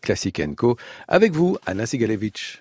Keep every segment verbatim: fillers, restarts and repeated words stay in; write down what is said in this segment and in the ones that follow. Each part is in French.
Classic and Co. Avec vous, Anna Sigalevich.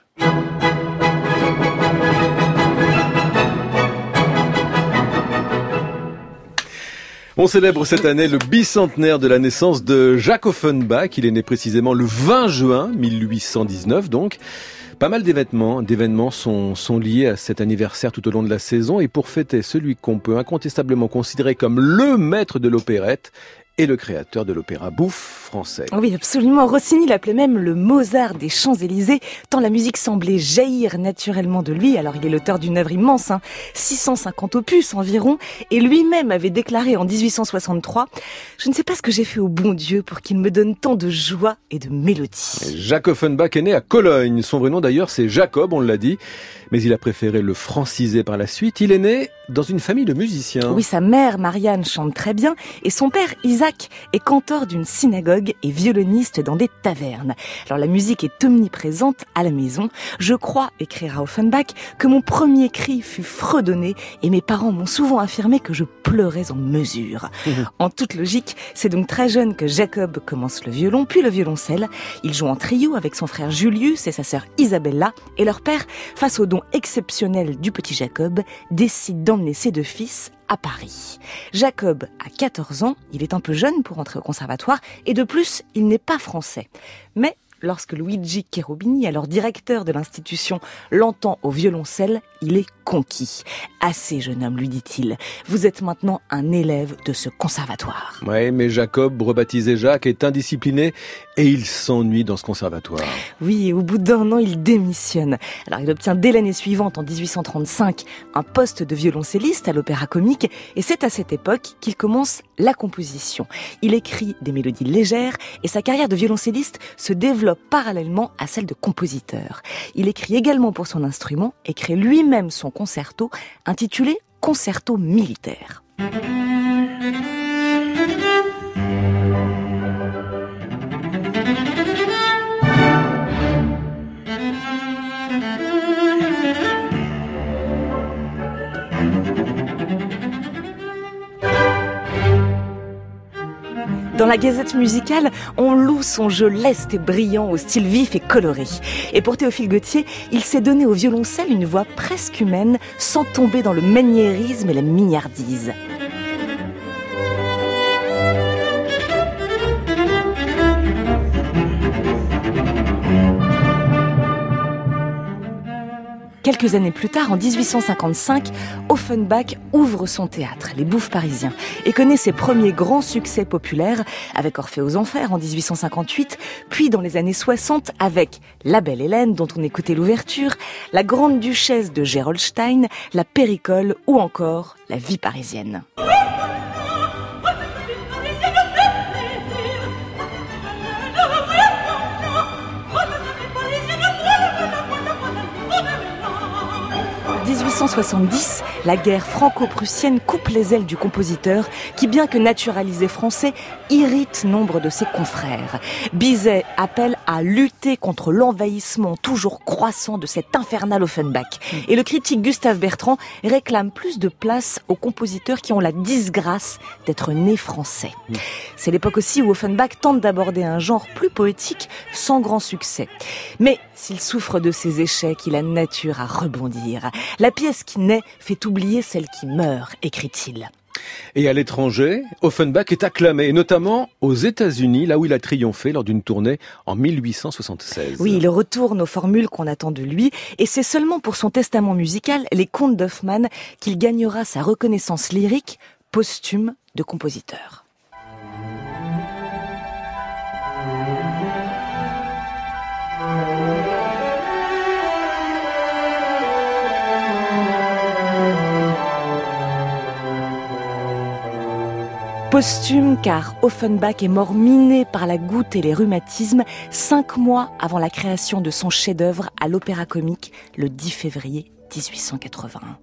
On célèbre cette année le bicentenaire de la naissance de Jacques Offenbach. Il est né précisément le vingt juin mille huit cent dix-neuf, donc. Pas mal d'événements, d'événements sont, sont liés à cet anniversaire tout au long de la saison. Et pour fêter celui qu'on peut incontestablement considérer comme le maître de l'opérette, et le créateur de l'opéra bouffe français. Oui, absolument. Rossini l'appelait même le Mozart des Champs-Élysées, tant la musique semblait jaillir naturellement de lui. Alors il est l'auteur d'une œuvre immense, hein, six cent cinquante opus environ, et lui-même avait déclaré en dix-huit cent soixante-trois « Je ne sais pas ce que j'ai fait au bon Dieu pour qu'il me donne tant de joie et de mélodie. » Jacques Offenbach est né à Cologne. Son vrai nom d'ailleurs c'est Jacob, on l'a dit, mais il a préféré le franciser par la suite. Il est né dans une famille de musiciens. Oui, sa mère, Marianne, chante très bien, et son père, Isaac, est canteur d'une synagogue et violoniste dans des tavernes. Alors la musique est omniprésente à la maison. Je crois, écrira Offenbach, que mon premier cri fut fredonné et mes parents m'ont souvent affirmé que je pleurais en mesure. Mmh. En toute logique, c'est donc très jeune que Jacob commence le violon, puis le violoncelle. Il joue en trio avec son frère Julius et sa sœur Isabella, et leur père, face au don exceptionnel du petit Jacob, décide d'emmener ses deux fils à Paris. Jacob a quatorze ans, il est un peu jeune pour entrer au conservatoire, et de plus, il n'est pas français. Mais lorsque Luigi Cherubini, alors directeur de l'institution, l'entend au violoncelle, il est conquis. « Assez, jeune homme, lui dit-il. Vous êtes maintenant un élève de ce conservatoire. » Oui, mais Jacob, rebaptisé Jacques, est indiscipliné et il s'ennuie dans ce conservatoire. Oui, et au bout d'un an, il démissionne. Alors, il obtient dès l'année suivante, en dix-huit cent trente-cinq, un poste de violoncelliste à l'Opéra Comique, et c'est à cette époque qu'il commence la composition. Il écrit des mélodies légères et sa carrière de violoncelliste se développe parallèlement à celle de compositeur. Il écrit également pour son instrument et crée lui-même son concerto intitulé Concerto militaire. Dans la Gazette musicale, on loue son jeu leste et brillant au style vif et coloré. Et pour Théophile Gautier, il s'est donné au violoncelle une voix presque humaine, sans tomber dans le maniérisme et la mignardise. Quelques années plus tard, en dix-huit cent cinquante-cinq, Offenbach ouvre son théâtre, les Bouffes parisiens, et connaît ses premiers grands succès populaires avec Orphée aux Enfers en dix-huit cent cinquante-huit, puis dans les années soixante avec La Belle Hélène, dont on écoutait l'ouverture, La Grande Duchesse de Gerolstein, La Péricole ou encore La Vie parisienne. dix-huit cent soixante-dix, la guerre franco-prussienne coupe les ailes du compositeur qui, bien que naturalisé français, irrite nombre de ses confrères. Bizet appelle à lutter contre l'envahissement toujours croissant de cet infernal Offenbach. Et le critique Gustave Bertrand réclame plus de place aux compositeurs qui ont la disgrâce d'être nés français. C'est l'époque aussi où Offenbach tente d'aborder un genre plus poétique sans grand succès. Mais s'il souffre de ses échecs, il a nature à rebondir. La pièce qui naît fait oublier celle qui meurt, écrit-il. Et à l'étranger, Offenbach est acclamé, notamment aux États-Unis, là où il a triomphé lors d'une tournée en mille huit cent soixante-seize. Oui, il retourne aux formules qu'on attend de lui, et c'est seulement pour son testament musical, Les Contes d'Hoffmann, qu'il gagnera sa reconnaissance lyrique posthume de compositeur. Posthume car Offenbach est mort miné par la goutte et les rhumatismes cinq mois avant la création de son chef-d'œuvre à l'Opéra Comique le dix février dix-huit cent quatre-vingt-un.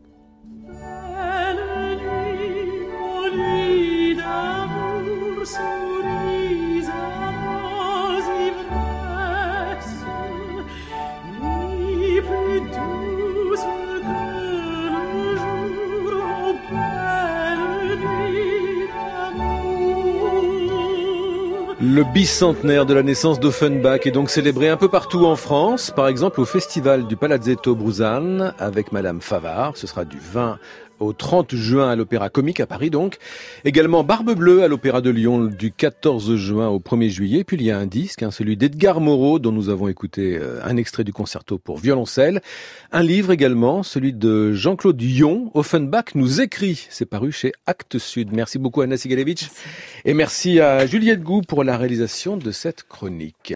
Le Le bicentenaire de la naissance d'Offenbach est donc célébré un peu partout en France, par exemple au festival du Palazzetto Bruzane avec Madame Favart. Ce sera du vingt au trente juin à l'Opéra Comique à Paris donc. Également Barbe Bleue à l'Opéra de Lyon du quatorze juin au premier juillet. Puis il y a un disque, hein, celui d'Edgar Moreau dont nous avons écouté euh, un extrait du concerto pour violoncelle. Un livre également, celui de Jean-Claude Yon, Offenbach nous écrit. C'est paru chez Actes Sud. Merci beaucoup Anna Sigalevitch. Et merci à Juliette Gou pour la réalisation de cette chronique.